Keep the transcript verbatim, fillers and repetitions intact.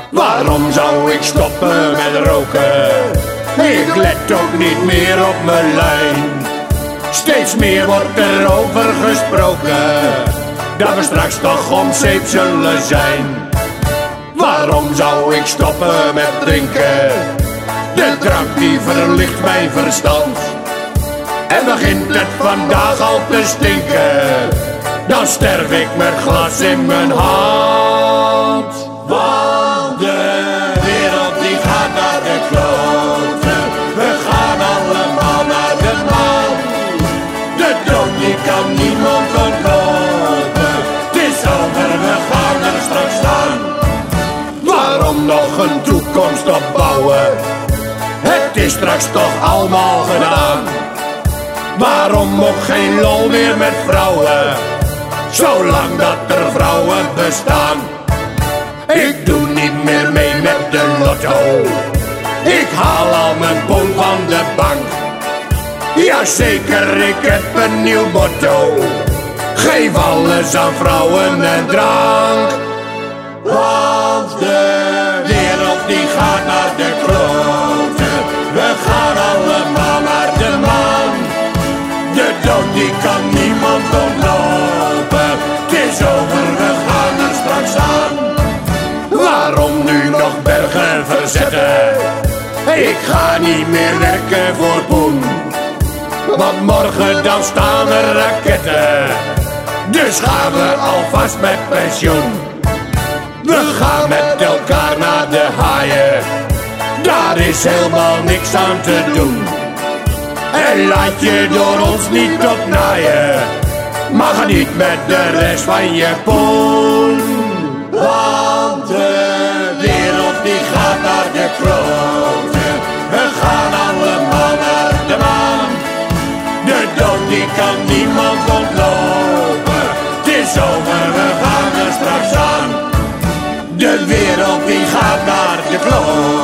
Waarom zou ik stoppen met roken? Ik let ook niet meer op mijn lijn. Steeds meer wordt er over gesproken dat we straks toch om zeep zullen zijn. Waarom zou ik stoppen met drinken? De drank die verlicht mijn verstand. En begint het vandaag al te stinken, dan sterf ik met glas in mijn hand. Want de wereld die gaat naar de kloten, we gaan allemaal naar de maan. De dood die kan niemand ontlopen, het is over, we gaan er straks staan. Waarom nog een toekomst opbouwen? Het is straks toch allemaal gedaan. Waarom ook geen lol meer met vrouwen, zolang dat er vrouwen bestaan? Ik doe niet meer mee met de lotto, ik haal al mijn bon van de bank. Jazeker, ik heb een nieuw motto: geef alles aan vrouwen en drank. Want de wereld die gaat naar de kloten, we gaan allemaal naar de maan. De dood die kan niemand ontlopen, het is over, we gaan er straks aan. Waarom nu nog bergen verzetten? Ik ga niet meer werken voor poen, want morgen dan staan er raketten. Dus gaan we alvast met pensioen. We gaan met elkaar naar de haaien, daar is helemaal niks aan te doen. En laat je door ons niet opnaaien, maar ga niet met de rest van je poen. Want de wereld die gaat naar de kloten, we gaan allemaal naar de maan. De dood die kan niemand ontlopen, het is over, we gaan er straks aan. De wereld die gaat naar de kloten.